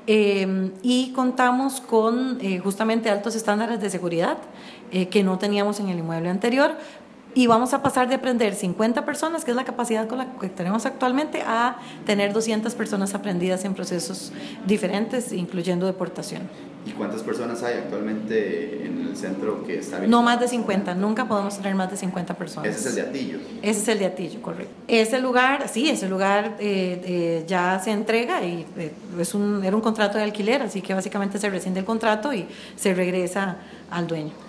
y contamos con justamente altos estándares de seguridad que no teníamos en el inmueble anterior. Y vamos a pasar de aprender 50 personas, que es la capacidad con la que tenemos actualmente, a tener 200 personas aprendidas en procesos diferentes, incluyendo deportación. ¿Y cuántas personas hay actualmente en el centro que está bien? No más de 50, nunca podemos tener más de 50 personas. Ese es el de Atillo. Ese es el de Atillo, correcto. Ese lugar ya se entrega y era un contrato de alquiler, así que básicamente se rescinde el contrato y se regresa al dueño.